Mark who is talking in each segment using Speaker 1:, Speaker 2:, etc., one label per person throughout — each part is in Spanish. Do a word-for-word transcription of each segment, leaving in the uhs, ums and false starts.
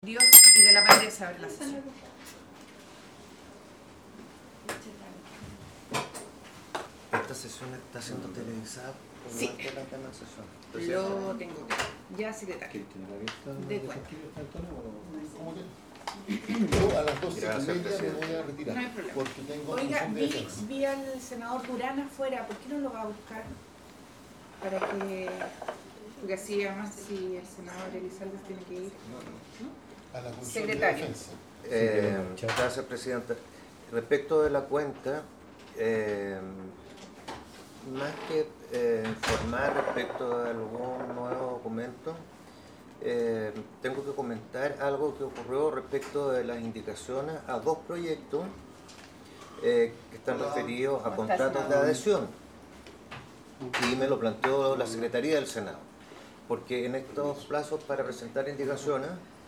Speaker 1: Dios y de la Padre se abre la sesión.
Speaker 2: Esta sesión está siendo televisada por
Speaker 1: Sí.
Speaker 2: parte de la demás sesión.
Speaker 1: Lo tengo que ya secretario.
Speaker 3: ¿Quién tiene la vista
Speaker 1: De
Speaker 3: de
Speaker 1: cuenta.
Speaker 3: Castillo, está Antonio, o cómo que?
Speaker 4: Yo a las doce y
Speaker 2: Gracias,
Speaker 4: media me
Speaker 2: presidente.
Speaker 4: voy a retirar
Speaker 1: No hay problema.
Speaker 4: porque tengo
Speaker 1: Oiga,
Speaker 4: comisión de
Speaker 1: vi,
Speaker 4: defensa.
Speaker 1: vi al senador Durán afuera, ¿por qué no lo va a buscar? Para que, porque así además si el senador Elizalde tiene que ir.
Speaker 4: A la comisión
Speaker 1: Secretario.
Speaker 4: de defensa.
Speaker 2: Eh,
Speaker 3: Sí, pero-
Speaker 2: gracias, Presidenta. Respecto de la cuenta, eh, más que eh, informar respecto de algún nuevo documento, eh, tengo que comentar algo que ocurrió respecto de las indicaciones a dos proyectos eh, que están referidos a
Speaker 1: ¿Cómo está,
Speaker 2: contratos de
Speaker 1: senador?
Speaker 2: adhesión. Y me lo planteó la Secretaría del Senado. Porque en estos plazos para presentar indicaciones,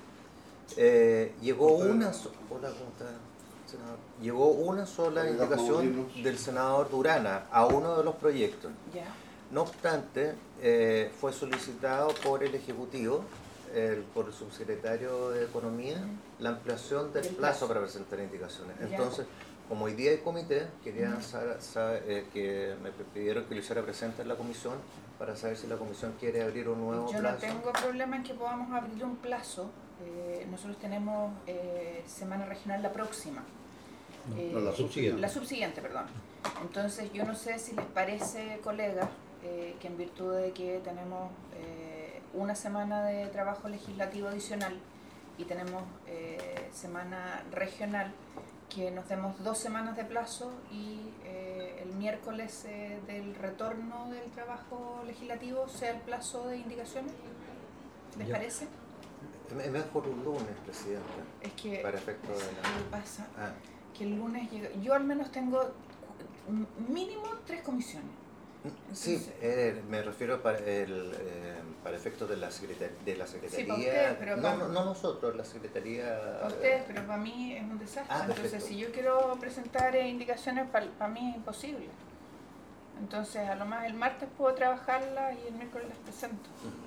Speaker 2: eh, llegó una so- Hola, ¿cómo está, senador? Llegó una sola
Speaker 4: Oiga,
Speaker 2: indicación
Speaker 4: Mauricio.
Speaker 2: del senador Durana a uno de los proyectos.
Speaker 1: Ya.
Speaker 2: No obstante, eh, fue solicitado por el Ejecutivo, el- por el subsecretario de Economía, la ampliación del
Speaker 1: Del
Speaker 2: plazo
Speaker 1: plazo.
Speaker 2: para presentar indicaciones.
Speaker 1: Ya.
Speaker 2: Entonces, como hoy día hay comité, querían saber, saber, eh, que me pidieron que lo hiciera presente en la comisión para saber si la comisión quiere abrir un nuevo
Speaker 1: Yo no
Speaker 2: plazo.
Speaker 1: tengo problema en que podamos abrir un plazo. Eh, nosotros tenemos eh, semana regional la próxima. Eh,
Speaker 3: No, la subsiguiente.
Speaker 1: La subsiguiente, perdón. Entonces yo no sé si les parece, colegas, eh, que en virtud de que tenemos eh, una semana de trabajo legislativo adicional y tenemos eh, semana regional, que nos demos dos semanas de plazo y eh, el miércoles eh, del retorno del trabajo legislativo sea el plazo de indicaciones. ¿Les
Speaker 2: Ya.
Speaker 1: parece?
Speaker 2: Es mejor un lunes, Presidenta,
Speaker 1: Es que
Speaker 2: para efecto de
Speaker 1: ¿sabes
Speaker 2: la...
Speaker 1: qué pasa?
Speaker 2: Ah,
Speaker 1: Que el lunes llega, yo al menos tengo m- mínimo tres comisiones.
Speaker 2: sí,
Speaker 1: Entonces-
Speaker 2: eh, me refiero para el eh, para efectos de la secretaría, de la secretaría.
Speaker 1: para ustedes, pero
Speaker 2: no,
Speaker 1: para-
Speaker 2: no, no nosotros, la secretaría.
Speaker 1: Para ustedes, pero para mí es un desastre.
Speaker 2: Ah,
Speaker 1: Entonces,
Speaker 2: perfecto.
Speaker 1: si yo quiero presentar eh, indicaciones, para, para mí es imposible. Entonces, a lo más el martes puedo trabajarlas y el miércoles las presento.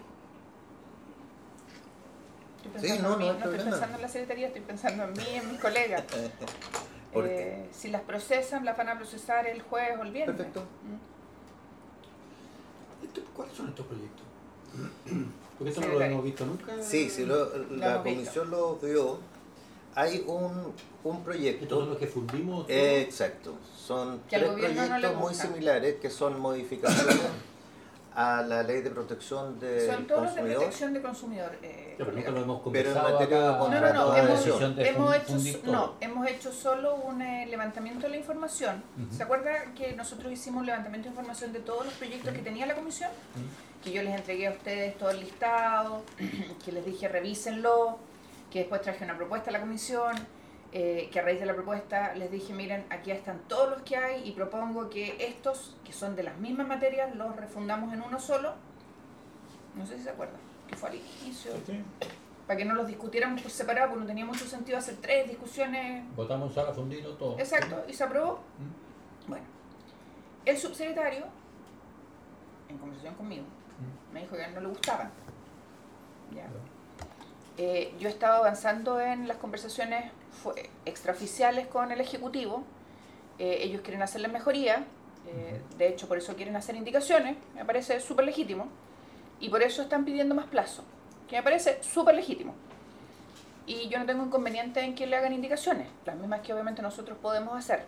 Speaker 1: Estoy
Speaker 2: Sí,
Speaker 1: pensando
Speaker 2: no,
Speaker 1: en mí,
Speaker 2: no hay
Speaker 1: estoy
Speaker 2: problema.
Speaker 1: pensando en la secretaría, estoy pensando en mí y en mis colegas.
Speaker 2: ¿Por
Speaker 1: Eh, si las procesan, las van a procesar el jueves o el viernes.
Speaker 2: Perfecto.
Speaker 1: Mm.
Speaker 3: Esto- ¿Cuáles son estos proyectos? Porque esto no lo
Speaker 1: Secretario.
Speaker 3: hemos visto nunca.
Speaker 2: Sí, sí, lo- la
Speaker 1: hemos
Speaker 2: comisión lo vio. Hay un, un proyecto.
Speaker 3: Estos son los que fundimos. todo.
Speaker 2: Eh, exacto. Son
Speaker 1: Que al
Speaker 2: tres
Speaker 1: gobierno no le
Speaker 2: proyectos muy
Speaker 1: gusta.
Speaker 2: similares que son modificaciones a la ley de protección del
Speaker 1: Son todos los de
Speaker 2: consumidor.
Speaker 1: protección de consumidor. eh,
Speaker 3: Ya, pero nunca
Speaker 1: colega.
Speaker 3: lo hemos
Speaker 2: Pero en
Speaker 3: conversado
Speaker 2: materia de
Speaker 3: acá.
Speaker 1: No, no,
Speaker 2: contrato
Speaker 1: no,
Speaker 2: de
Speaker 1: hemos,
Speaker 2: adhesión.
Speaker 3: Decisión de
Speaker 1: hemos
Speaker 3: fun-
Speaker 1: hecho,
Speaker 3: fundir todo.
Speaker 1: no, hemos hecho solo un eh, levantamiento de la información.
Speaker 3: Ujú.
Speaker 1: ¿Se acuerda que nosotros hicimos un levantamiento de información de todos los proyectos que tenía la comisión?
Speaker 3: Ujú.
Speaker 1: Que yo les entregué a ustedes todo el listado, que les dije revísenlo, que después traje una propuesta a la comisión, eh, que a raíz de la propuesta les dije, miren, aquí están todos los que hay y propongo que estos, que son de las mismas materias, los refundamos en uno solo. No sé si se acuerdan, que fue al inicio. Para que no los discutiéramos por separado, porque no tenía mucho sentido hacer tres discusiones.
Speaker 3: Votamos sala, fundido, todo.
Speaker 1: Exacto, y se aprobó.
Speaker 3: Mm.
Speaker 1: Bueno, el subsecretario, en conversación conmigo,
Speaker 3: Mm.
Speaker 1: me dijo que a él no le gustaban. Ya.
Speaker 3: Ya.
Speaker 1: Eh, yo he estado avanzando en las conversaciones fue- extraoficiales con el Ejecutivo. Eh, ellos quieren hacerles mejoría. Eh, de hecho, por eso quieren hacer indicaciones. Me parece súper legítimo. Y por eso están pidiendo más plazo, que me parece súper legítimo. Y yo no tengo inconveniente en que le hagan indicaciones, las mismas que obviamente nosotros podemos hacer.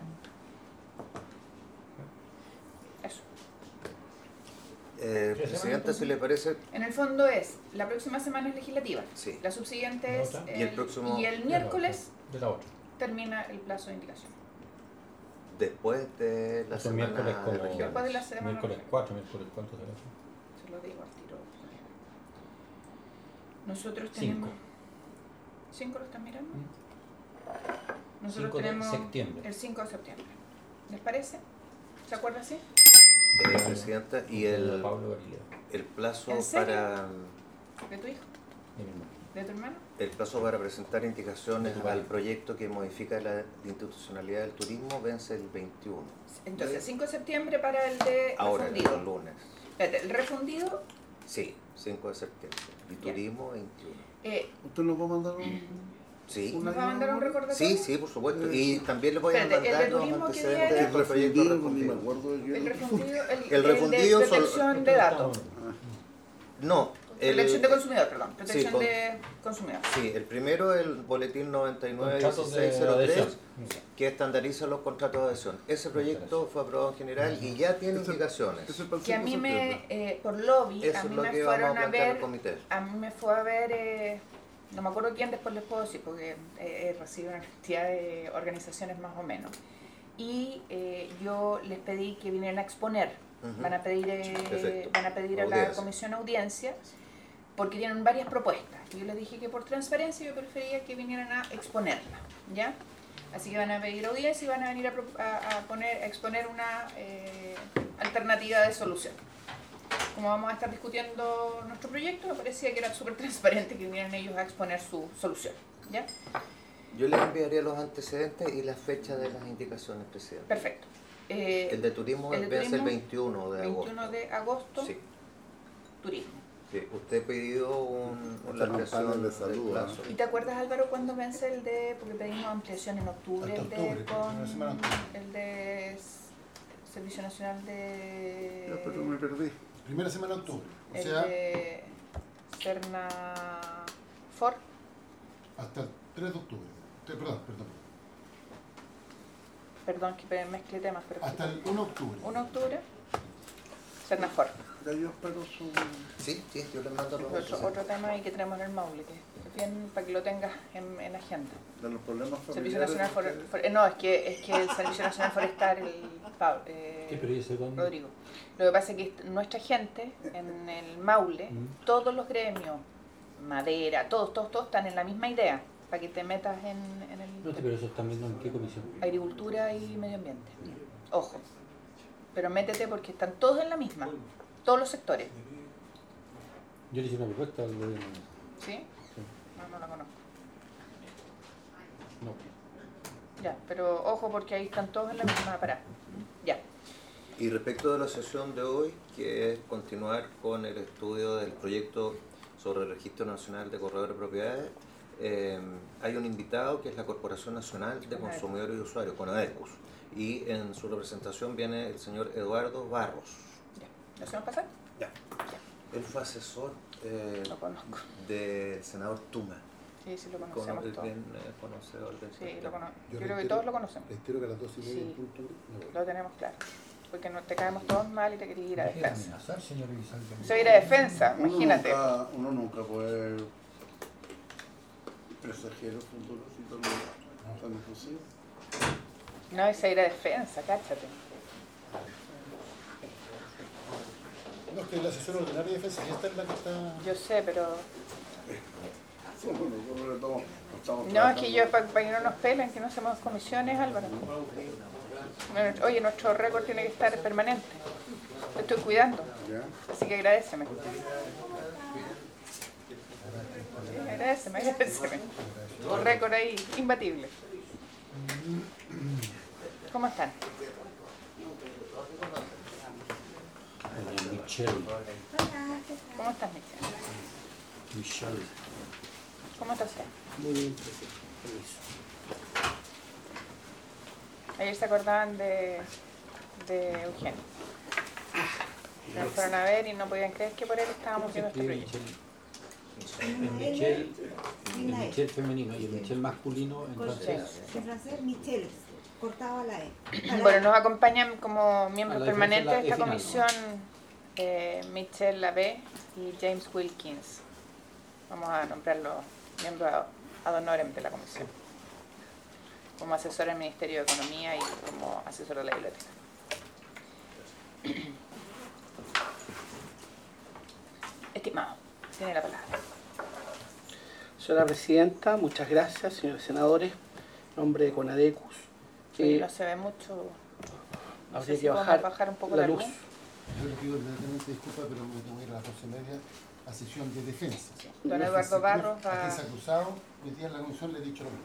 Speaker 1: Eso.
Speaker 2: Eh,
Speaker 3: ¿Tres
Speaker 2: Presidenta,
Speaker 3: semanas,
Speaker 2: si le parece,
Speaker 1: En el fondo es, la próxima semana es legislativa.
Speaker 2: sí.
Speaker 1: La subsiguiente
Speaker 3: ¿La
Speaker 1: es
Speaker 3: otra?
Speaker 2: Y el próximo-
Speaker 1: y el miércoles
Speaker 3: De la otra.
Speaker 1: termina el plazo de indicación.
Speaker 2: Después de la
Speaker 3: Eso
Speaker 2: semana
Speaker 3: miércoles como-
Speaker 2: de regiones.
Speaker 1: Después de la semana
Speaker 3: Miércoles
Speaker 1: regional.
Speaker 3: cuatro, miércoles cuánto será eso?
Speaker 1: Se lo digo al tiro. Nosotros
Speaker 3: Cinco.
Speaker 1: tenemos... ¿Cinco lo están mirando?
Speaker 3: Mm.
Speaker 1: Nosotros
Speaker 3: cinco de
Speaker 1: tenemos
Speaker 3: septiembre.
Speaker 1: el cinco de septiembre. ¿Les parece? ¿Se acuerda así?
Speaker 2: Eh, Presidenta, y
Speaker 3: De
Speaker 2: el,
Speaker 3: Pablo Galileo,
Speaker 2: el plazo
Speaker 1: ¿En serio?
Speaker 2: para
Speaker 1: ¿De tu hijo?
Speaker 3: de mi hermano.
Speaker 1: ¿De tu hermano?
Speaker 2: el plazo para presentar indicaciones
Speaker 3: De tu
Speaker 2: al
Speaker 3: padre.
Speaker 2: proyecto que modifica la institucionalidad del turismo vence el veintiuno.
Speaker 1: Entonces, el cinco de septiembre para el de
Speaker 2: Ahora,
Speaker 1: refundido.
Speaker 2: el lunes.
Speaker 1: Espérate, el refundido
Speaker 2: Sí, cinco de septiembre. Y
Speaker 1: Ya.
Speaker 2: turismo veintiuno.
Speaker 1: Eh,
Speaker 4: ¿Usted nos va a mandar un...?
Speaker 2: Sí.
Speaker 1: ¿Nos va a mandar un recordatorio?
Speaker 2: Sí, sí, por supuesto. Y también le voy a
Speaker 1: Espérate, ¿el de
Speaker 2: mandar los
Speaker 1: turismo qué día
Speaker 2: antecedentes
Speaker 1: era?
Speaker 2: del proyecto
Speaker 4: Refundido, ni me
Speaker 2: refundido.
Speaker 4: acuerdo de qué.
Speaker 1: El refundido, el,
Speaker 2: El
Speaker 1: el
Speaker 2: refundido
Speaker 1: de
Speaker 2: son-
Speaker 1: protección de datos.
Speaker 2: No, el,
Speaker 1: Protección de consumidor, perdón. Protección
Speaker 2: con-
Speaker 1: de consumidor.
Speaker 2: sí, el primero es el boletín noventa y nueve
Speaker 3: Contratos de
Speaker 2: dieciséis cero tres,
Speaker 3: adhesión.
Speaker 2: que estandariza los contratos de adhesión. Ese proyecto fue aprobado en general y ya tiene
Speaker 4: Ese-
Speaker 2: indicaciones.
Speaker 4: ese para el
Speaker 1: Que a
Speaker 4: cinco
Speaker 1: mí
Speaker 4: de
Speaker 1: me,
Speaker 4: septiembre.
Speaker 1: eh, por lobby,
Speaker 2: Eso
Speaker 1: a
Speaker 2: es
Speaker 1: mí
Speaker 2: lo
Speaker 1: me
Speaker 2: que vamos a
Speaker 1: fueron a
Speaker 2: plantear
Speaker 1: ver,
Speaker 2: el comité.
Speaker 1: a mí me fue a ver, eh, no me acuerdo quién, después les puedo decir, porque eh, recibo una cantidad de organizaciones más o menos. Y eh, yo les pedí que vinieran a exponer,
Speaker 2: Ujú.
Speaker 1: van a pedir, eh,
Speaker 2: Perfecto.
Speaker 1: van a pedir a la
Speaker 2: Audiencia.
Speaker 1: comisión audiencia, porque tienen varias propuestas. Y yo les dije que por transparencia yo prefería que vinieran a exponerla, ¿ya? Así que van a pedir audiencia y van a venir a, pro- a- a poner, a exponer una eh, alternativa de solución. Como vamos a estar discutiendo nuestro proyecto, me parecía que era súper transparente que vinieran ellos a exponer su solución, ¿ya?
Speaker 2: Yo les enviaría los antecedentes y las fechas de las indicaciones, presidente.
Speaker 1: Perfecto. Eh,
Speaker 2: El de turismo
Speaker 1: el de
Speaker 2: vence el
Speaker 1: turismo,
Speaker 2: veintiuno de agosto.
Speaker 1: veintiuno de agosto,
Speaker 2: Sí,
Speaker 1: turismo.
Speaker 2: sí. Usted pidió un,
Speaker 4: Esta
Speaker 2: la ampliación
Speaker 4: campaña de
Speaker 2: del
Speaker 4: salud,
Speaker 2: plazo.
Speaker 1: ¿Y te acuerdas, Álvaro, cuándo vence el de, porque pedimos ampliación en octubre,
Speaker 4: Hasta
Speaker 1: el de,
Speaker 4: octubre,
Speaker 1: con,
Speaker 4: una semana octubre.
Speaker 1: el de S- Servicio Nacional de...
Speaker 4: Ya, pero me perdí. Primera semana de octubre. O
Speaker 1: el
Speaker 4: sea,
Speaker 1: de Cerna Ford,
Speaker 4: hasta el tres de octubre. Te- Perdón, perdón.
Speaker 1: perdón que mezclé temas, pero
Speaker 4: Hasta el uno de octubre.
Speaker 1: uno de octubre, Cerna Ford.
Speaker 4: Ya yo espero su...
Speaker 2: Sí, sí, yo les mando los
Speaker 1: Otro,
Speaker 2: antecedentes.
Speaker 1: otro tema ahí que tenemos en el Maule, que es bien para que lo tengas en, en agenda.
Speaker 4: de los problemas
Speaker 1: Servicio
Speaker 4: familiares.
Speaker 1: Nacional For- For- eh, no, es que, es que el Servicio Nacional Forestal, el Pablo, eh,
Speaker 3: ¿Qué pero ese cuándo?
Speaker 1: Rodrigo. Lo que pasa es que nuestra gente en el Maule,
Speaker 3: Mm.
Speaker 1: todos los gremios, madera, todos, todos, todos están en la misma idea, para que te metas en, en
Speaker 3: No,
Speaker 1: el
Speaker 3: pero eso están viendo en qué comisión.
Speaker 1: agricultura y medio ambiente. Ojo, pero métete porque están todos en la misma, todos los sectores,
Speaker 3: Yo le hice una propuesta al gobierno.
Speaker 1: ¿sí?
Speaker 3: Sí.
Speaker 1: No, no la conozco.
Speaker 3: No.
Speaker 1: Ya, pero ojo porque ahí están todos en la misma parada. Ya.
Speaker 2: Y respecto de la sesión de hoy, que es continuar con el estudio del proyecto sobre el Registro Nacional de Corredores de Propiedades, eh, hay un invitado que es la Corporación Nacional de Consumidores y Usuarios, CONADECUS, y en su representación viene el señor Eduardo Barros.
Speaker 1: Ya. ¿Lo hacemos pasar?
Speaker 2: Ya. Él fue asesor eh,
Speaker 1: Lo conozco.
Speaker 2: del senador Tuma,
Speaker 1: Sí, sí, lo
Speaker 2: con,
Speaker 1: conocemos
Speaker 2: es
Speaker 1: todos.
Speaker 2: bien eh, conocedor del
Speaker 1: Sí, lo
Speaker 2: sector.
Speaker 1: conozco.
Speaker 4: Yo
Speaker 1: Yo creo que
Speaker 4: reitero-
Speaker 1: todos lo conocemos.
Speaker 4: Reitero que a las dos y media
Speaker 1: Sí.
Speaker 4: en punto me voy.
Speaker 1: Lo tenemos claro. Porque no, te caemos todos mal y te querés ir a
Speaker 3: Deje de
Speaker 1: defensa.
Speaker 3: amenazar, señor Elizalde.
Speaker 1: Se va a ir a defensa,
Speaker 4: Uno
Speaker 1: imagínate.
Speaker 4: nunca, uno nunca puede presagiar el futuro así tan, tan difusivo.
Speaker 1: No, es a ir a defensa, cáchate.
Speaker 4: No, es que la asesora ordinaria de defensa, y esta es la que está...
Speaker 1: Yo sé, pero...
Speaker 4: Sí, bueno, nosotros le estamos- estamos
Speaker 1: No, es
Speaker 4: trabajando.
Speaker 1: que yo, para que no nos pelen, que no hacemos comisiones, Álvaro. Bueno, oye, nuestro récord tiene que estar permanente. Te estoy cuidando,
Speaker 4: ¿Ya?
Speaker 1: así que agradéceme. Sí, agradéceme, agradéceme. Un récord ahí, imbatible. ¿Cómo están?
Speaker 3: Michelle.
Speaker 1: ¿Cómo estás, Michelle?
Speaker 3: Michelle.
Speaker 1: ¿Cómo está usted?
Speaker 3: Muy bien.
Speaker 1: Ayer se acordaban de, de Eugenio. Me fueron a ver y no podían creer que por él estábamos viendo este
Speaker 3: Escribe
Speaker 1: proyecto.
Speaker 3: Michelle. El Michelle, el Michelle femenino y el Michelle masculino en
Speaker 5: Con
Speaker 3: francés.
Speaker 5: en francés, Michel, cortaba la E. A la
Speaker 1: Bueno,
Speaker 5: E.
Speaker 1: nos acompañan como miembros
Speaker 3: A la
Speaker 1: permanentes de
Speaker 3: diferencia
Speaker 1: esta
Speaker 3: la E final,
Speaker 1: comisión eh, Michelle Labé y James Wilkins. Vamos a nombrarlos miembros ad honorem de la comisión. Como asesor del Ministerio de Economía y como asesor de la biblioteca. Estimado, tiene la palabra.
Speaker 6: Señora Presidenta, muchas gracias, señores senadores. En nombre de CONADECUS,
Speaker 1: Oye,
Speaker 6: eh,
Speaker 1: no se ve mucho. No sé
Speaker 6: habría
Speaker 1: si
Speaker 6: que
Speaker 1: podemos
Speaker 6: bajar,
Speaker 1: bajar un poco
Speaker 6: la
Speaker 1: la
Speaker 6: luz.
Speaker 1: luz.
Speaker 4: Yo le pido inmediatamente disculpas, pero me tengo que ir a las doce y media a sesión de defensa.
Speaker 1: Don Eduardo Barros
Speaker 4: va...
Speaker 1: va...
Speaker 4: Defensa cruzado, hoy día en la comisión le he dicho lo mismo.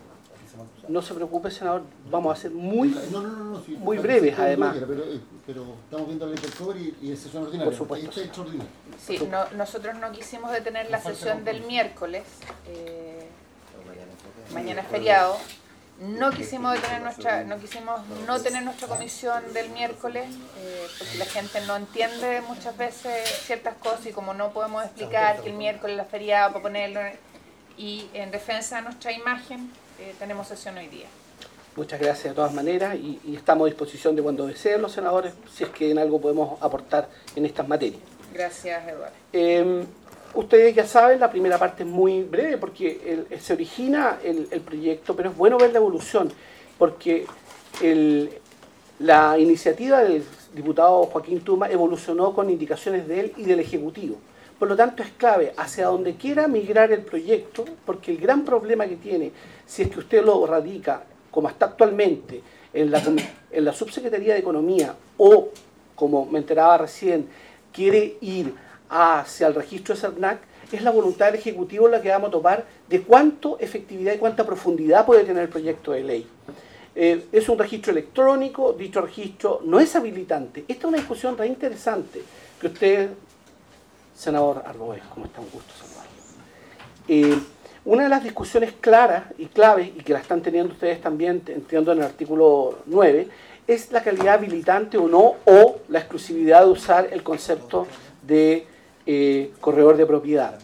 Speaker 6: No se preocupe, senador, vamos a ser muy,
Speaker 4: no, no, no, no, sí,
Speaker 6: muy
Speaker 4: sí,
Speaker 6: breves,
Speaker 4: sí,
Speaker 6: además.
Speaker 4: Pero, pero estamos viendo la intercover y, y es sesión ordinaria.
Speaker 6: Por supuesto.
Speaker 4: Este es extraordinario.
Speaker 1: Sí, no, nosotros no quisimos detener la sesión del miércoles, eh, mañana es feriado, no quisimos detener nuestra, no quisimos no tener nuestra comisión del miércoles, eh, porque la gente no entiende muchas veces ciertas cosas y como no podemos explicar que el miércoles es feriado para ponerlo, y en defensa de nuestra imagen, eh, tenemos sesión hoy día.
Speaker 6: Muchas gracias de todas maneras y, y estamos a disposición de cuando deseen los senadores, si es que en algo podemos aportar en estas materias.
Speaker 1: Gracias, Eduardo.
Speaker 6: Eh, ustedes ya saben, la primera parte es muy breve porque el, se origina el, el proyecto, pero es bueno ver la evolución, porque el, la iniciativa del diputado Joaquín Tuma evolucionó con indicaciones de él y del Ejecutivo. Por lo tanto, es clave hacia donde quiera migrar el proyecto, porque el gran problema que tiene, si es que usted lo radica, como está actualmente, en la, en la Subsecretaría de Economía, o, como me enteraba recién, quiere ir hacia el registro de CERNAC, es la voluntad del Ejecutivo la que vamos a tomar de cuánto efectividad y cuánta profundidad puede tener el proyecto de ley. Eh, es un registro electrónico, dicho registro no es habilitante. Esta es una discusión re interesante que usted, senador Arboez, como está, un gusto saludarlo. Eh, una de las discusiones claras y claves, y que la están teniendo ustedes también, entiendo en el artículo nueve, es la calidad habilitante o no, o la exclusividad de usar el concepto de eh, corredor de propiedad.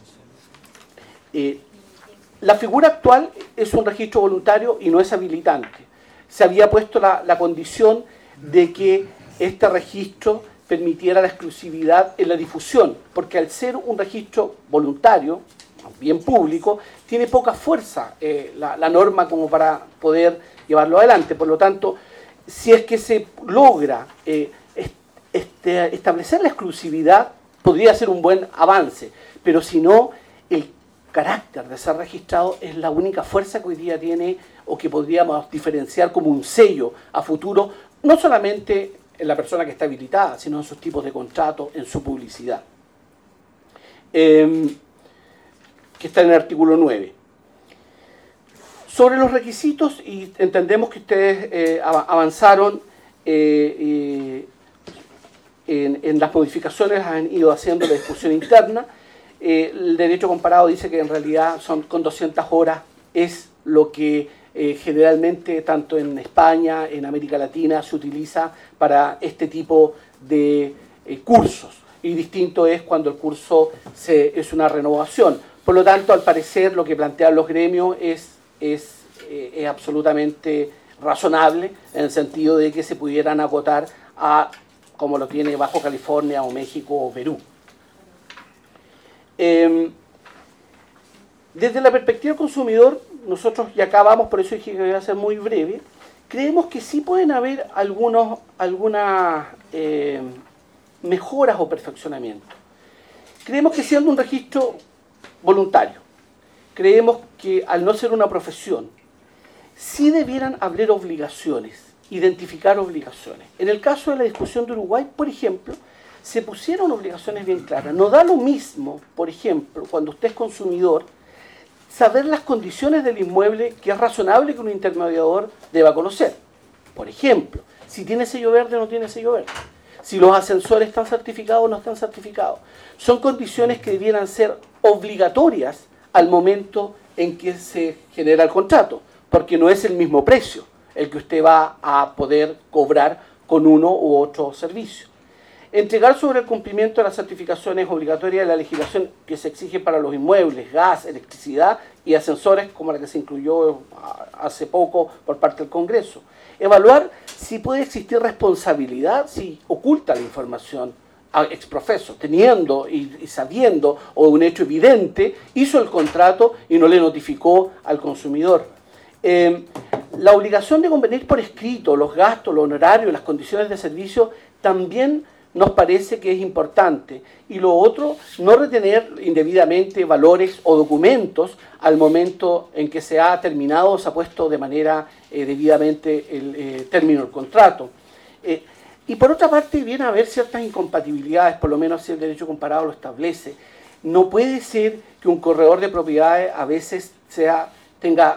Speaker 6: Eh, la figura actual es un registro voluntario y no es habilitante. Se había puesto la, la condición de que este registro permitiera la exclusividad en la difusión, porque al ser un registro voluntario, bien público, tiene poca fuerza eh, la, la norma como para poder llevarlo adelante. Por lo tanto, si es que se logra eh, este, establecer la exclusividad, podría ser un buen avance, pero si no, el carácter de ser registrado es la única fuerza que hoy día tiene o que podríamos diferenciar como un sello a futuro, no solamente en la persona que está habilitada, sino en sus tipos de contrato, en su publicidad. Eh, que está en el artículo nueve. Sobre los requisitos, y entendemos que ustedes eh, avanzaron eh, eh, en, en las modificaciones, han ido haciendo la discusión interna. Eh, el derecho comparado dice que en realidad son con doscientas horas, es lo que eh, generalmente tanto en España, en América Latina, se utiliza para este tipo de eh, cursos. Y distinto es cuando el curso se, es una renovación. Por lo tanto, al parecer, lo que plantean los gremios es, es, eh, es absolutamente razonable, en el sentido de que se pudieran acotar a, como lo tiene Bajo California o México o Perú. Eh, desde la perspectiva del consumidor, nosotros, y acá vamos, por eso dije que voy a ser muy breve, creemos que sí pueden haber algunos, algunas eh, mejoras o perfeccionamientos. Creemos que siendo un registro voluntario, creemos que al no ser una profesión, sí debieran haber obligaciones, identificar obligaciones. En el caso de la discusión de Uruguay, por ejemplo, se pusieron obligaciones bien claras. No da lo mismo, por ejemplo, cuando usted es consumidor, saber las condiciones del inmueble que es razonable que un intermediador deba conocer. Por ejemplo, si tiene sello verde o no tiene sello verde. Si los ascensores están certificados o no están certificados. Son condiciones que debieran ser obligatorias al momento en que se genera el contrato, porque no es el mismo precio el que usted va a poder cobrar con uno u otro servicio. Entregar sobre el cumplimiento de las certificaciones obligatorias de la legislación que se exige para los inmuebles, gas, electricidad y ascensores, como la que se incluyó hace poco por parte del Congreso. Evaluar si puede existir responsabilidad, si oculta la información ex profeso, teniendo y, y sabiendo o un hecho evidente, hizo el contrato y no le notificó al consumidor. Eh, la obligación de convenir por escrito los gastos, los honorarios, las condiciones de servicio también nos parece que es importante. Y lo otro, no retener indebidamente valores o documentos al momento en que se ha terminado o se ha puesto de manera eh, debidamente el eh, término del contrato. Eh, y por otra parte, viene a haber ciertas incompatibilidades, por lo menos si el derecho comparado lo establece. No puede ser que un corredor de propiedades a veces sea, tenga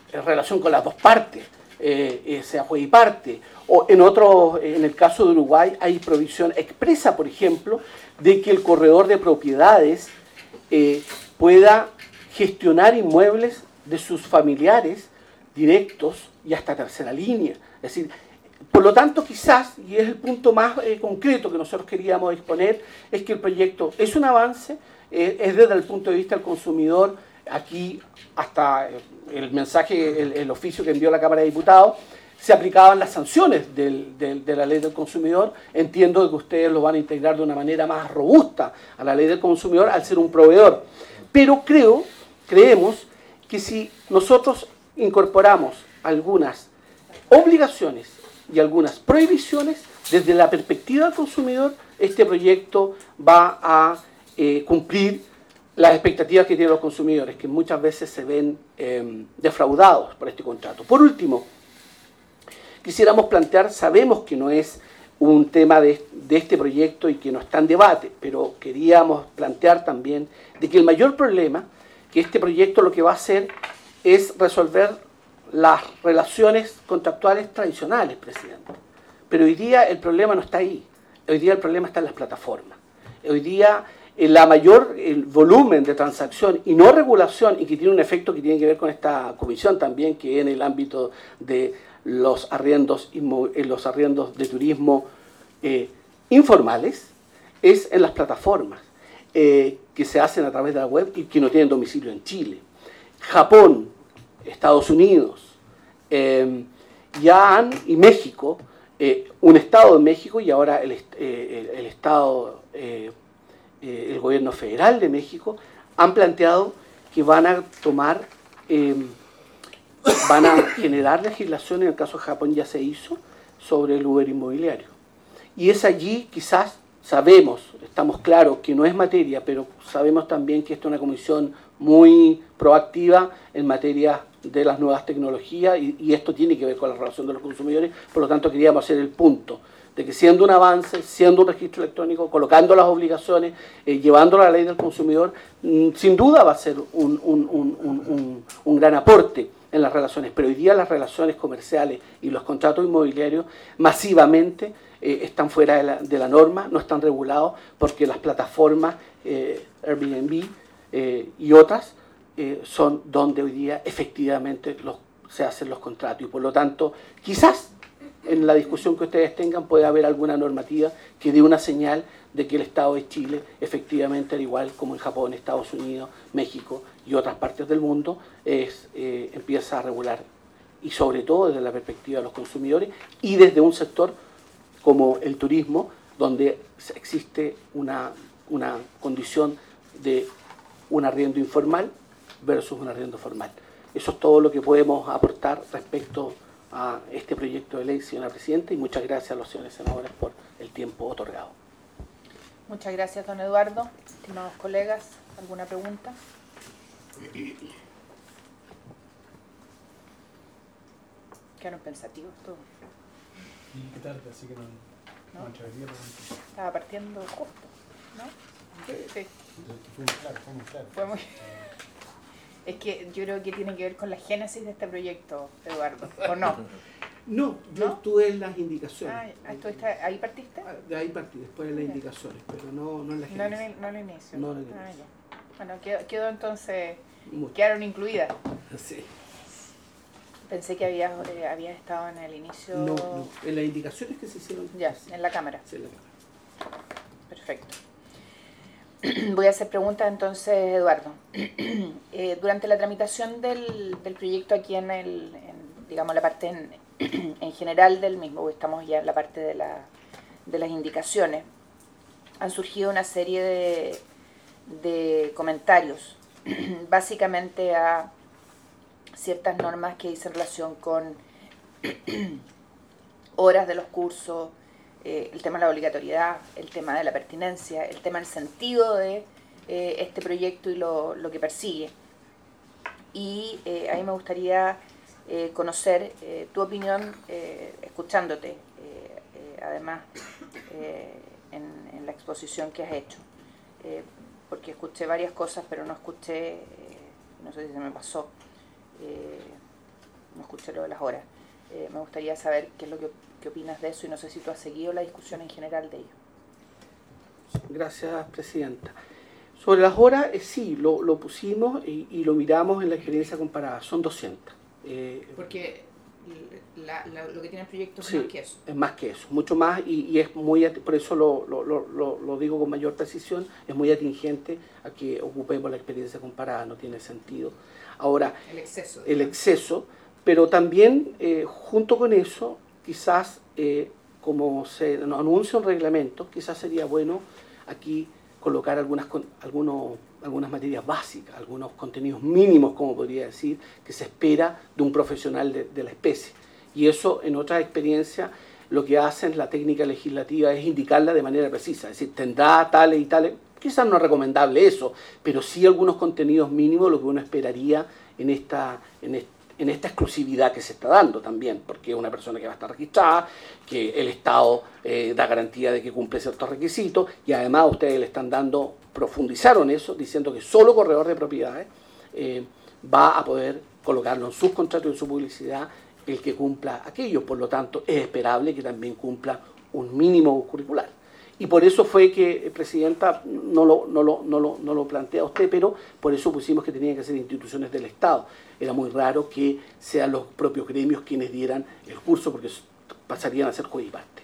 Speaker 6: en relación con las dos partes, eh, eh, sea juez y parte, o en otros, en el caso de Uruguay hay provisión expresa, por ejemplo, de que el corredor de propiedades eh, pueda gestionar inmuebles de sus familiares directos y hasta tercera línea. Es decir, por lo tanto, quizás, y es el punto más eh, concreto que nosotros queríamos exponer, es que el proyecto es un avance, eh, es desde el punto de vista del consumidor, aquí hasta el mensaje, el, el oficio que envió la Cámara de Diputados, se aplicaban las sanciones del, del, de la ley del consumidor. Entiendo que ustedes lo van a integrar de una manera más robusta a la ley del consumidor al ser un proveedor. Pero creo, creemos que si nosotros incorporamos algunas obligaciones y algunas prohibiciones, desde la perspectiva del consumidor, este proyecto va a eh, cumplir las expectativas que tienen los consumidores, que muchas veces se ven eh, defraudados por este contrato. Por último, quisiéramos plantear, sabemos que no es un tema de, de este proyecto y que no está en debate, pero queríamos plantear también de que el mayor problema, que este proyecto lo que va a hacer es resolver las relaciones contractuales tradicionales, presidente. Pero hoy día el problema no está ahí, hoy día el problema está en las plataformas. Hoy día la mayor el volumen de transacción y no regulación, y que tiene un efecto que tiene que ver con esta comisión también, que en el ámbito de los arriendos, los arriendos de turismo eh, informales, es en las plataformas eh, que se hacen a través de la web y que no tienen domicilio en Chile. Japón, Estados Unidos, eh, ya han, y México, eh, un estado de México y ahora el, eh, el, el estado... Eh, Eh, el gobierno federal de México, han planteado que van a tomar, eh, van a generar legislación, en el caso de Japón ya se hizo, sobre el Uber inmobiliario. Y es allí, quizás, sabemos, estamos claros que no es materia, pero sabemos también que esta es una comisión muy proactiva en materia de las nuevas tecnologías y, y esto tiene que ver con la relación de los consumidores, por lo tanto queríamos hacer el punto de que siendo un avance, siendo un registro electrónico, colocando las obligaciones, eh, llevando la ley del consumidor, mmm, sin duda va a ser un, un, un, un, un gran aporte en las relaciones. Pero hoy día las relaciones comerciales y los contratos inmobiliarios masivamente eh, están fuera de la, de la norma, no están regulados porque las plataformas eh, Airbnb eh, y otras eh, son donde hoy día efectivamente los, se hacen los contratos. Y por lo tanto, quizás en la discusión que ustedes tengan puede haber alguna normativa que dé una señal de que el Estado de Chile, efectivamente, al igual como en Japón, Estados Unidos, México y otras partes del mundo, es, eh, empieza a regular, y sobre todo desde la perspectiva de los consumidores y desde un sector como el turismo, donde existe una, una condición de un arriendo informal versus un arriendo formal. Eso es todo lo que podemos aportar respecto a este proyecto de ley, señora Presidenta, y muchas gracias a los señores senadores por el tiempo otorgado.
Speaker 1: Muchas gracias, don Eduardo. Estimados colegas, ¿alguna pregunta? Quedaron pensativos todos.
Speaker 4: Y qué tarde, así que no,
Speaker 1: ¿No?
Speaker 4: no atrevería a preguntar.
Speaker 1: Estaba partiendo justo, ¿no? Sí.
Speaker 4: Fue muy claro, fue muy claro.
Speaker 1: Fue muy... Es que yo creo que tiene que ver con la génesis de este proyecto, Eduardo, ¿o no?
Speaker 6: No, yo
Speaker 1: ¿No?
Speaker 6: estuve en las indicaciones.
Speaker 1: Ah, ¿estuviste, ¿ahí partiste?
Speaker 6: De ahí partí, después en las indicaciones, pero no, no en la
Speaker 1: No en
Speaker 6: génesis.
Speaker 1: el, no en el inicio.
Speaker 6: No en el
Speaker 1: Ah,
Speaker 6: inicio.
Speaker 1: ya. Bueno, quedó, quedó entonces,
Speaker 6: Mucho.
Speaker 1: quedaron incluidas.
Speaker 6: Sí.
Speaker 1: Pensé que habías eh, había estado en el inicio.
Speaker 6: No, no, en las indicaciones que se hicieron.
Speaker 1: Ya,
Speaker 6: sí,
Speaker 1: en la cámara.
Speaker 6: sí, en la cámara.
Speaker 1: Perfecto. Voy a hacer preguntas entonces, Eduardo. Eh, durante la tramitación del, del proyecto aquí en, el, en, digamos, la parte en, en general del mismo, porque estamos ya en la parte de, la, de las indicaciones, han surgido una serie de, de comentarios, básicamente a ciertas normas que dicen relación con horas de los cursos, eh, el tema de la obligatoriedad, el tema de la pertinencia, el tema del sentido de eh, este proyecto y lo, lo que persigue. Y eh, a mí me gustaría eh, conocer eh, tu opinión, eh, escuchándote, eh, eh, además, eh, en, en la exposición que has hecho. Eh, porque escuché varias cosas, pero no escuché, eh, no sé si se me pasó, eh, escuché lo de las horas. Eh, me gustaría saber qué es lo que qué opinas de eso y no sé si tú has seguido la discusión en general de ello.
Speaker 6: Gracias, Presidenta. Sobre las horas, eh, sí, lo, lo pusimos y, y lo miramos en la experiencia comparada. Son doscientas. Eh,
Speaker 1: Porque la, la, lo que tiene el proyecto es
Speaker 6: sí,
Speaker 1: más que eso.
Speaker 6: es más que eso, mucho más, y, y es muy, por eso lo, lo, lo, lo digo con mayor precisión, es muy atingente a que ocupemos la experiencia comparada, no tiene sentido. Ahora,
Speaker 1: el exceso.
Speaker 6: El exceso, pero también eh, junto con eso, quizás, eh, como se anuncia un reglamento, quizás sería bueno aquí colocar algunas, algunos, algunas materias básicas, algunos contenidos mínimos, como podría decir, que se espera de un profesional de, de la especie. Y eso, en otras experiencias, lo que hacen la técnica legislativa es indicarla de manera precisa, es decir, tendrá tales y tales, quizás no es recomendable eso, pero sí algunos contenidos mínimos, lo que uno esperaría en esta, en esta en esta exclusividad que se está dando también, porque es una persona que va a estar registrada, que el Estado eh, da garantía de que cumple ciertos requisitos, y además ustedes le están dando, profundizaron eso, diciendo que solo corredor de propiedades eh, va a poder colocarlo en sus contratos y en su publicidad el que cumpla aquello, por lo tanto es esperable que también cumpla un mínimo curricular. Y por eso fue que, Presidenta, no lo, no, lo, no, lo, no lo plantea usted, pero por eso pusimos que tenían que ser instituciones del Estado. Era muy raro que sean los propios gremios quienes dieran el curso, porque pasarían a ser juez y parte.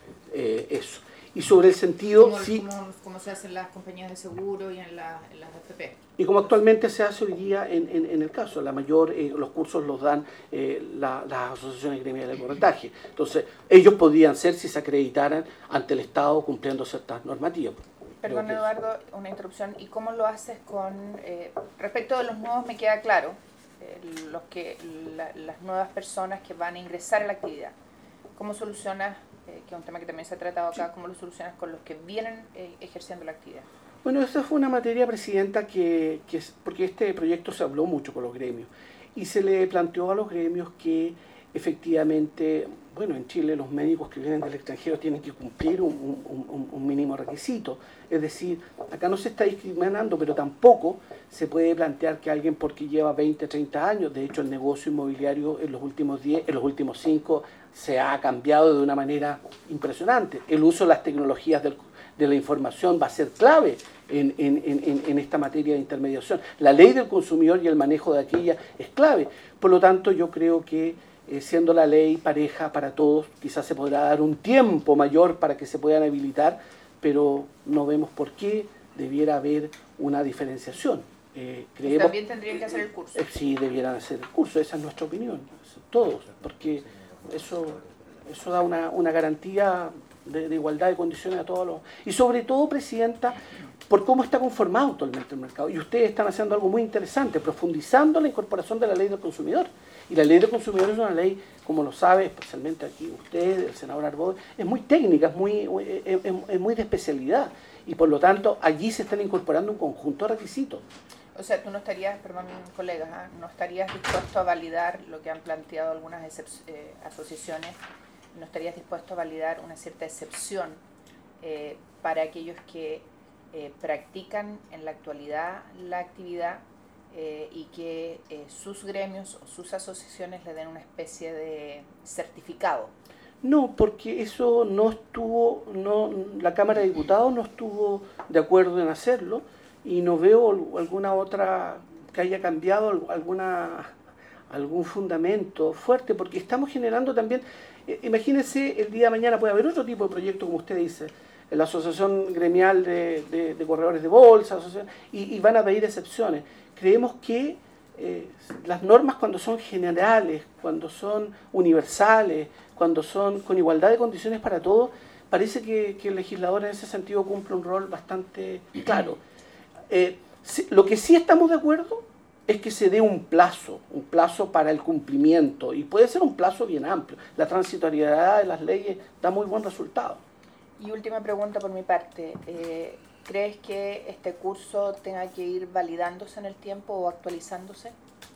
Speaker 6: Eh, eso. Y sobre el sentido,
Speaker 1: como,
Speaker 6: sí...
Speaker 1: Como, como se hace en las compañías de seguro y en, la, en las F P.
Speaker 6: Y como actualmente se hace hoy día en, en, en el caso, la mayor, eh, los cursos los dan eh, la, las asociaciones gremiales de corretaje. Entonces, ellos podrían ser si se acreditaran ante el Estado cumpliendo ciertas normativas.
Speaker 1: Perdón, Eduardo, una interrupción. ¿Y cómo lo haces con... Eh, respecto de los nuevos me queda claro, eh, los que la, las nuevas personas que van a ingresar a la actividad. ¿Cómo solucionas, eh, que es un tema que también se ha tratado acá, sí. cómo lo solucionas con los que vienen eh, ejerciendo la actividad?
Speaker 6: Bueno, esa fue una materia, Presidenta, que, que porque este proyecto se habló mucho con los gremios y se le planteó a los gremios que efectivamente, bueno, en Chile los médicos que vienen del extranjero tienen que cumplir un, un, un mínimo requisito. Es decir, acá no se está discriminando, pero tampoco se puede plantear que alguien porque lleva veinte, treinta años, de hecho el negocio inmobiliario en los últimos diez, en los últimos cinco se ha cambiado de una manera impresionante. El uso de las tecnologías del de la información va a ser clave en, en, en, en esta materia de intermediación. La ley del consumidor y el manejo de aquella es clave. Por lo tanto, yo creo que eh, siendo la ley pareja para todos, quizás se podrá dar un tiempo mayor para que se puedan habilitar, pero no vemos por qué debiera haber una diferenciación. Eh, creemos,
Speaker 1: También tendrían que hacer el curso.
Speaker 6: Eh, sí, debieran hacer el curso, esa es nuestra opinión, todos, porque eso, eso da una, una garantía De, de igualdad de condiciones a todos los... Y sobre todo, Presidenta, por cómo está conformado actualmente el mercado. Y ustedes están haciendo algo muy interesante, profundizando la incorporación de la ley del consumidor. Y la ley del consumidor es una ley, como lo sabe, especialmente aquí usted, el senador Arbós, es muy técnica, es muy, es, es muy de especialidad. Y por lo tanto, allí se están incorporando un conjunto de requisitos.
Speaker 1: O sea, tú no estarías, perdón, colegas, ¿eh? no estarías dispuesto a validar lo que han planteado algunas eh, asociaciones, no estarías dispuesto a validar una cierta excepción eh, para aquellos que eh, practican en la actualidad la actividad eh, y que eh, sus gremios o sus asociaciones le den una especie de certificado.
Speaker 6: No, porque eso no estuvo, no, la Cámara de Diputados no estuvo de acuerdo en hacerlo y no veo alguna otra que haya cambiado alguna, algún fundamento fuerte, porque estamos generando también, eh, imagínense, el día de mañana puede haber otro tipo de proyecto, como usted dice, la Asociación Gremial de, de, de Corredores de Bolsa, asociación, y, y van a pedir excepciones. Creemos que eh, las normas cuando son generales, cuando son universales, cuando son con igualdad de condiciones para todos, parece que, que el legislador en ese sentido cumple un rol bastante claro. Eh, si, lo que sí estamos de acuerdo es que se dé un plazo, un plazo para el cumplimiento, y puede ser un plazo bien amplio. La transitoriedad de las leyes da muy buen resultado.
Speaker 1: Y última pregunta por mi parte, eh, ¿crees que este curso tenga que ir validándose en el tiempo o actualizándose?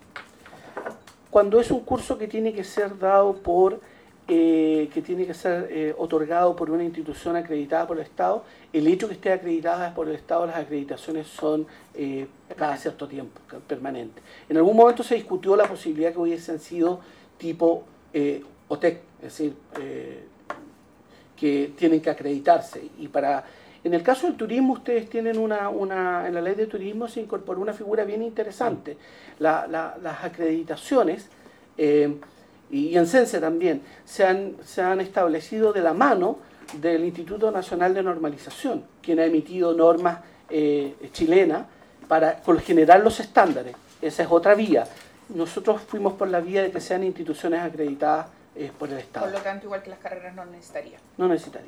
Speaker 6: Cuando es un curso que tiene que ser dado por, eh, que tiene que ser eh, otorgado por una institución acreditada por el Estado, el hecho que esté acreditada por el Estado, las acreditaciones son eh, cada cierto tiempo, permanente. En algún momento se discutió la posibilidad que hubiesen sido tipo eh, O T E C, es decir, eh, que tienen que acreditarse. Y para, en el caso del turismo, ustedes tienen una, una en la ley de turismo se incorporó una figura bien interesante, la, la, las acreditaciones, eh, y en CENSE también, se han, se han establecido de la mano del Instituto Nacional de Normalización, quien ha emitido normas eh, chilenas para generar los estándares. Esa es otra vía. Nosotros fuimos por la vía de que sean instituciones acreditadas eh, por el Estado.
Speaker 1: Por lo tanto, igual que las carreras no necesitaría.
Speaker 6: No necesitaría.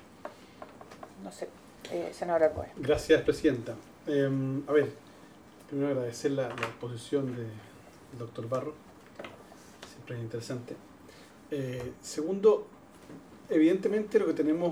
Speaker 1: No sé, eh, senadora Arboe.
Speaker 4: Gracias, Presidenta. Eh, a ver, primero agradecer la, la exposición del doctor Barro, siempre es interesante. Eh, segundo, evidentemente lo que tenemos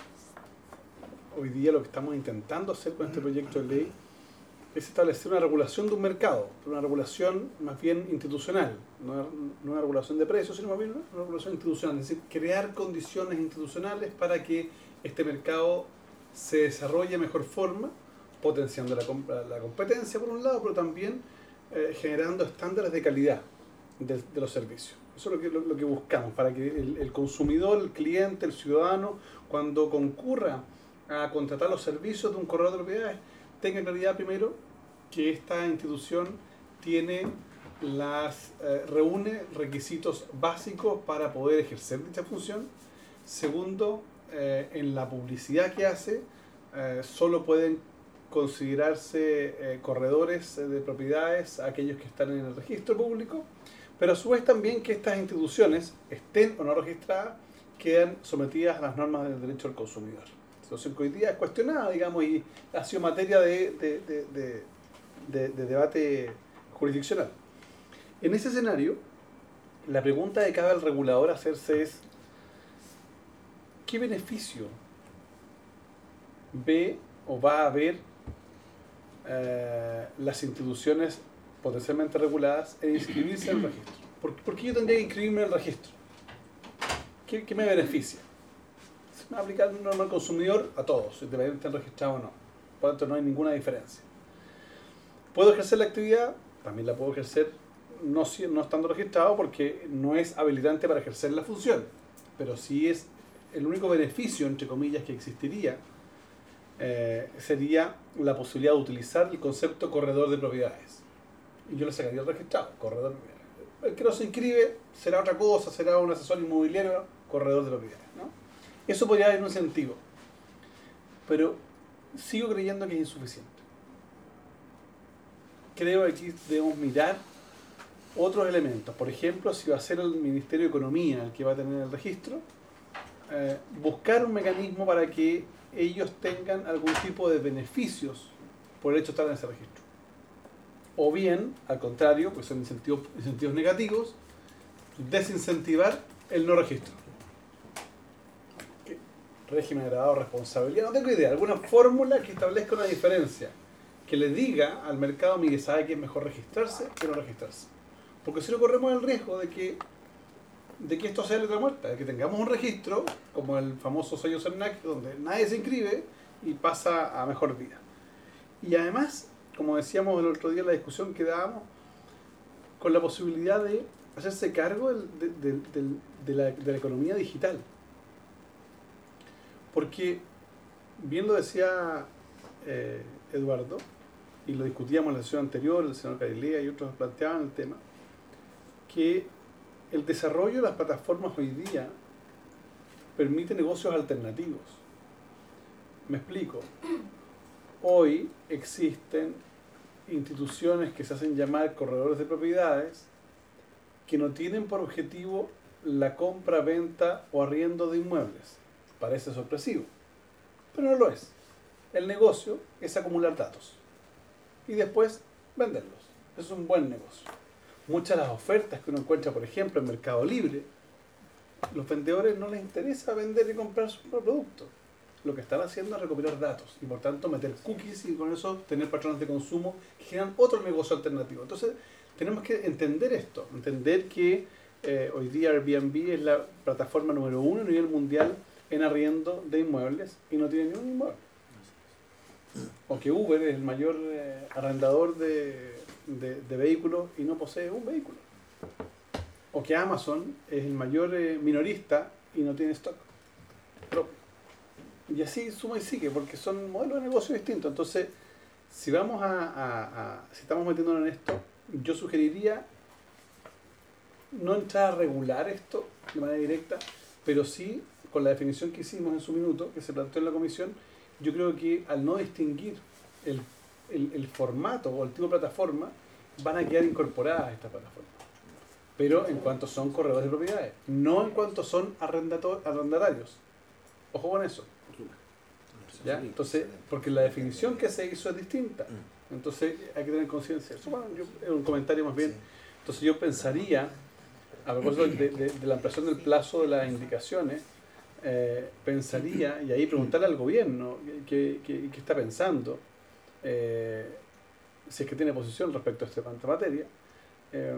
Speaker 4: hoy día, lo que estamos intentando hacer con este proyecto de ley, es establecer una regulación de un mercado, una regulación más bien institucional, no, no una regulación de precios, sino más bien una regulación institucional, es decir, crear condiciones institucionales para que este mercado se desarrolle de mejor forma, potenciando la, la competencia por un lado, pero también eh, generando estándares de calidad de, de los servicios. Eso es lo que, lo, lo que buscamos, para que el, el consumidor, el cliente, el ciudadano, cuando concurra a contratar los servicios de un corredor de propiedades, tenga claridad primero que esta institución tiene las eh, reúne requisitos básicos para poder ejercer dicha función. Segundo, eh, en la publicidad que hace, eh, solo pueden considerarse eh, corredores de propiedades aquellos que están en el registro público, pero a su vez también que estas instituciones, estén o no registradas, quedan sometidas a las normas del derecho al consumidor. Situación que hoy día es cuestionada, digamos, y ha sido materia de, de, de, de, de, de debate jurisdiccional. En ese escenario, la pregunta que cabe al regulador hacerse es: ¿qué beneficio ve o va a haber eh, las instituciones potencialmente reguladas en inscribirse en el registro? ¿Por, ¿Por qué yo tendría que inscribirme en el registro? ¿Qué, qué me beneficia? Se va a aplicar un norma al consumidor a todos, independientemente de registrado o no. Por lo tanto, no hay ninguna diferencia. ¿Puedo ejercer la actividad? También la puedo ejercer no, no estando registrado, porque no es habilitante para ejercer la función. Pero sí es el único beneficio, entre comillas, que existiría, eh, sería la posibilidad de utilizar el concepto corredor de propiedades. Y yo le sacaría el registrado, corredor de propiedades. El que no se inscribe será otra cosa, será un asesor inmobiliario, corredor de propiedades, ¿no? Eso podría haber un incentivo, pero sigo creyendo que es insuficiente. Creo que aquí debemos mirar otros elementos. Por ejemplo, si va a ser el Ministerio de Economía el que va a tener el registro, eh, buscar un mecanismo para que ellos tengan algún tipo de beneficios por el hecho de estar en ese registro. O bien, al contrario, pues son incentivos, incentivos negativos, desincentivar el no registro. ¿Qué? Régimen agravado, responsabilidad, no tengo idea. Alguna fórmula que establezca una diferencia, que le diga al mercado: mire, sabe que es mejor registrarse que no registrarse. Porque si no, corremos el riesgo de que, de que esto sea letra muerta, de que tengamos un registro, como el famoso sello CERNAC, donde nadie se inscribe y pasa a mejor vida. Y además, como decíamos el otro día en la discusión que dábamos, con la posibilidad de hacerse cargo de, de, de, de, la, de la economía digital. Porque, bien lo decía eh, Eduardo, y lo discutíamos en la sesión anterior, el senador Carilea y otros planteaban el tema, que el desarrollo de las plataformas hoy día permite negocios alternativos. Me explico. Hoy existen instituciones que se hacen llamar corredores de propiedades que no tienen por objetivo la compra, venta o arriendo de inmuebles. Parece sorpresivo, pero no lo es. El negocio es acumular datos y después venderlos. Es un buen negocio. Muchas de las ofertas que uno encuentra, por ejemplo, en Mercado Libre, los vendedores no les interesa vender y comprar su producto. Lo que están haciendo es recopilar datos y por tanto meter cookies y con eso tener patrones de consumo que generan otro negocio alternativo. Entonces tenemos que entender esto, entender que eh, hoy día Airbnb es la plataforma número uno a nivel mundial en arriendo de inmuebles y no tiene ni un inmueble. O que Uber es el mayor eh, arrendador de, de, de vehículos y no posee un vehículo. o que Amazon es el mayor eh, minorista y no tiene stock propio. Y así suma y sigue, porque son modelos de negocio distintos. Entonces, si vamos a, a, a si estamos metiéndonos en esto, yo sugeriría no entrar a regular esto de manera directa, pero sí, con la definición que hicimos en su minuto, que se planteó en la comisión, yo creo que al no distinguir el, el, el formato o el tipo de plataforma, van a quedar incorporadas estas plataformas. Pero en cuanto son corredores de propiedades, no en cuanto son arrendato- arrendatarios. Ojo con eso. ¿Ya? Entonces, porque la definición que se hizo es distinta. Entonces hay que tener conciencia. Eso, bueno, yo, es un comentario más bien. Entonces yo pensaría, a propósito de, de, de la ampliación del plazo de las indicaciones, eh, pensaría, y ahí preguntarle al gobierno qué, qué, qué está pensando, eh, si es que tiene posición respecto a esta materia, eh,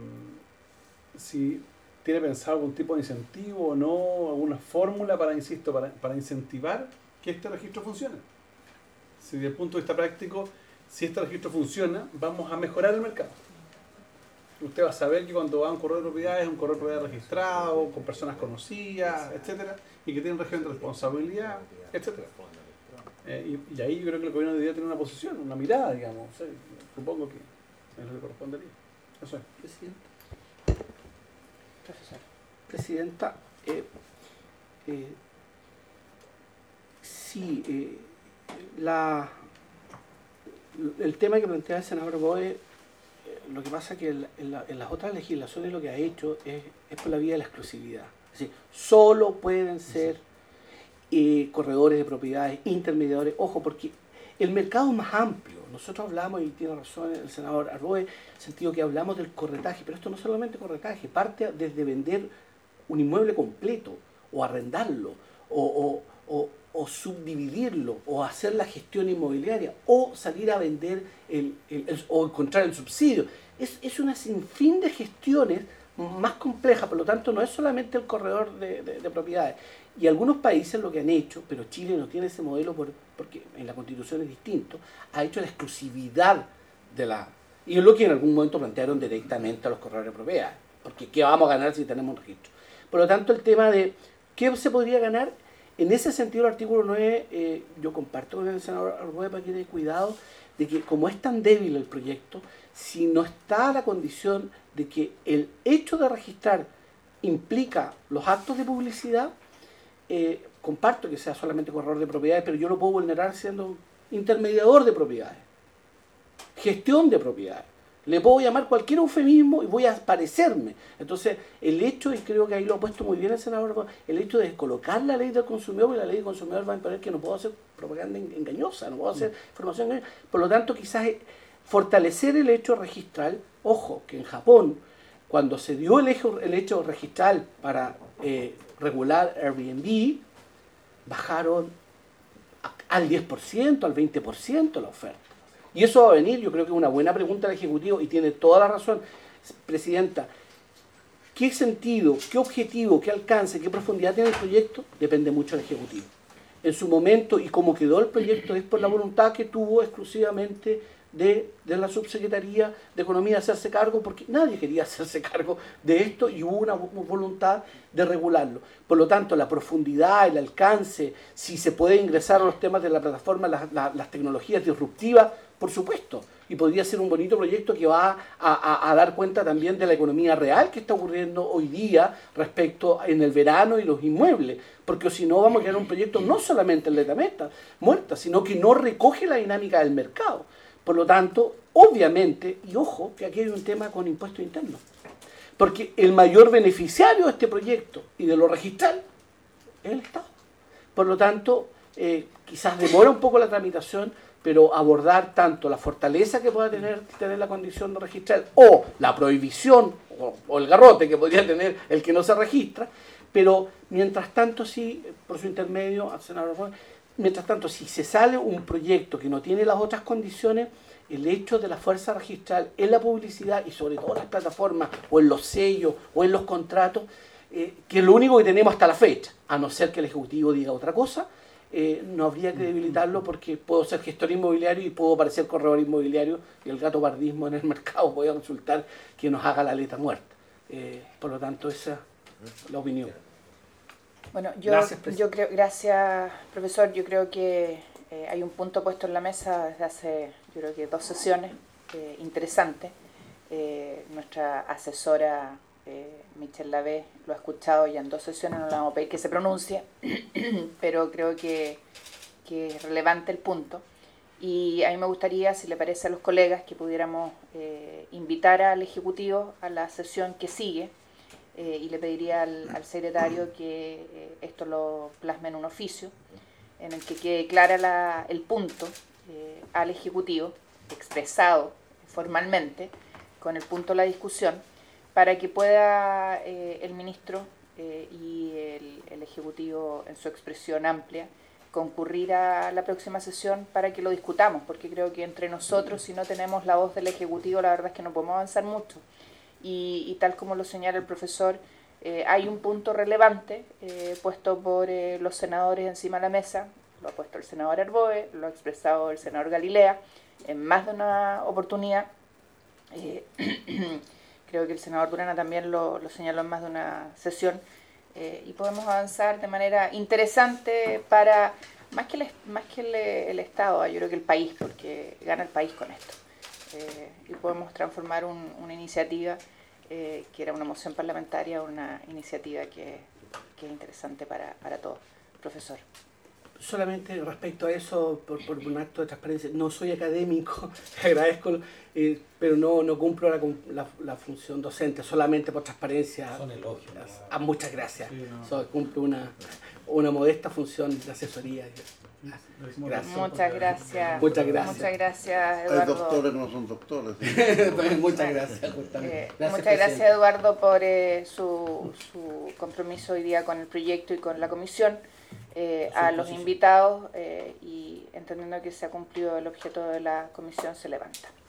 Speaker 4: si tiene pensado algún tipo de incentivo o no, alguna fórmula para, insisto, para, para incentivar que este registro funcione. Si desde el punto de vista práctico, si este registro funciona, vamos a mejorar el mercado. Usted va a saber que cuando va a un corredor de propiedades es un corredor de propiedades registrado, con personas conocidas, etcétera, y que tiene un régimen de responsabilidad, etcétera. Eh, y, y ahí yo creo que el gobierno debería tener una posición, una mirada, digamos. O sea, supongo que eso le correspondería. Eso es.
Speaker 6: Presidenta. Profesor. Presidenta, eh, eh, sí, eh, la, el tema que plantea el senador Boe, lo que pasa es que en, en, la, en las otras legislaciones lo que ha hecho es, es por la vía de la exclusividad. Es decir, solo pueden ser eh, corredores de propiedades, intermediadores. Ojo, porque el mercado es más amplio. Nosotros hablamos, y tiene razón el senador Arboe, en el sentido que hablamos del corretaje, pero esto no es solamente corretaje, parte desde vender un inmueble completo, o arrendarlo, o, o, o, o subdividirlo, o hacer la gestión inmobiliaria, o salir a vender el, el, el, o encontrar el subsidio. Es, es una sinfín de gestiones más complejas, por lo tanto no es solamente el corredor de, de, de propiedades. Y algunos países lo que han hecho, pero Chile no tiene ese modelo por, porque en la Constitución es distinto, ha hecho la exclusividad de la... Y es lo que en algún momento plantearon directamente a los corredores de propiedades, porque ¿qué vamos a ganar si tenemos un registro? Por lo tanto, el tema de ¿qué se podría ganar? En ese sentido, el artículo nueve, eh, yo comparto con el senador Arboe para que tenga cuidado de que como es tan débil el proyecto, si no está la condición de que el hecho de registrar implica los actos de publicidad, eh, comparto que sea solamente corredor de propiedades, pero yo lo puedo vulnerar siendo intermediador de propiedades, gestión de propiedades. Le puedo llamar cualquier eufemismo y voy a parecerme. Entonces, el hecho, y creo que ahí lo ha puesto muy bien el senador, el hecho de colocar la ley del consumidor, porque la ley del consumidor va a imponer que no puedo hacer propaganda engañosa, no puedo hacer información engañosa. Por lo tanto, quizás fortalecer el hecho registral. Ojo, que en Japón, cuando se dio el hecho, el hecho registral para eh, regular Airbnb, bajaron al diez por ciento, al veinte por ciento la oferta. Y eso va a venir, yo creo que es una buena pregunta del Ejecutivo, y tiene toda la razón, Presidenta. ¿Qué sentido, qué objetivo, qué alcance, qué profundidad tiene el proyecto? Depende mucho del Ejecutivo. En su momento, y cómo quedó el proyecto, es por la voluntad que tuvo exclusivamente de, de la Subsecretaría de Economía de hacerse cargo, porque nadie quería hacerse cargo de esto y hubo una voluntad de regularlo. Por lo tanto, la profundidad, el alcance, si se puede ingresar a los temas de la plataforma, las, las, las tecnologías disruptivas, por supuesto, y podría ser un bonito proyecto que va a, a, a dar cuenta también de la economía real que está ocurriendo hoy día respecto en el verano y los inmuebles, porque si no vamos a crear un proyecto no solamente en letra meta, muerta, sino que no recoge la dinámica del mercado. Por lo tanto, obviamente, y ojo, que aquí hay un tema con impuestos internos, porque el mayor beneficiario de este proyecto y de lo registral es el Estado. Por lo tanto, eh, quizás demora un poco la tramitación, pero abordar tanto la fortaleza que pueda tener, tener la condición de registrar, o la prohibición, o, o el garrote que podría tener el que no se registra, pero mientras tanto, sí, por su intermedio, al senador, mientras tanto, si se sale un proyecto que no tiene las otras condiciones, el hecho de la fuerza registral en la publicidad y sobre todo en las plataformas, o en los sellos, o en los contratos, eh, que es lo único que tenemos hasta la fecha, a no ser que el Ejecutivo diga otra cosa, Eh, no habría que debilitarlo, porque puedo ser gestor inmobiliario y puedo parecer corredor inmobiliario, y el gato pardismo en el mercado puede resultar que nos haga la aleta muerta. Eh, por lo tanto, esa es la opinión.
Speaker 1: Bueno, yo,
Speaker 6: Gracias, presidente.
Speaker 1: yo creo, gracias, profesor. Yo creo que eh, hay un punto puesto en la mesa desde hace, yo creo que dos sesiones eh, interesantes. Eh, nuestra asesora eh, Michelle Lavé lo ha escuchado ya en dos sesiones, no le vamos a pedir que se pronuncie, pero creo que, que es relevante el punto. Y a mí me gustaría, si le parece a los colegas, que pudiéramos eh, invitar al Ejecutivo a la sesión que sigue, eh, y le pediría al, al secretario que eh, esto lo plasme en un oficio, en el que quede clara la, el punto eh, al Ejecutivo, expresado formalmente, con el punto de la discusión, para que pueda eh, el ministro eh, y el, el Ejecutivo, en su expresión amplia, concurrir a la próxima sesión para que lo discutamos, porque creo que entre nosotros, si no tenemos la voz del Ejecutivo, la verdad es que no podemos avanzar mucho. Y, y tal como lo señala el profesor, eh, hay un punto relevante eh, puesto por eh, los senadores encima de la mesa, lo ha puesto el senador Arboe, lo ha expresado el senador Galilea, en más de una oportunidad. Eh, creo que el senador Durana también lo, lo señaló en más de una sesión. Eh, y podemos avanzar de manera interesante para, más que el, más que el, el Estado, yo creo que el país, porque gana el país con esto. Eh, y podemos transformar un, una iniciativa eh, que era una moción parlamentaria, una iniciativa que, que es interesante para, para todos. Profesor.
Speaker 6: Solamente respecto a eso, por, por un acto de transparencia, no soy académico, agradezco, eh, pero no, no cumplo la, la, la función docente, solamente por transparencia.
Speaker 3: Son elogios.
Speaker 6: Ah, muchas gracias.
Speaker 4: Sí, no.
Speaker 6: So, cumplo una, una modesta función de asesoría.
Speaker 4: Gracias.
Speaker 1: Muchas gracias.
Speaker 6: Muchas gracias.
Speaker 1: Muchas gracias,
Speaker 7: Hay
Speaker 1: Eduardo.
Speaker 7: doctores que no son doctores.
Speaker 6: Muchas gracias, justamente.
Speaker 1: Eh,
Speaker 6: Gracias,
Speaker 1: muchas gracias,
Speaker 6: presidente.
Speaker 1: Eduardo, por eh, su, su compromiso hoy día con el proyecto y con la comisión. Eh, a los invitados eh, y entendiendo que se ha cumplido el objeto de la comisión, se levanta.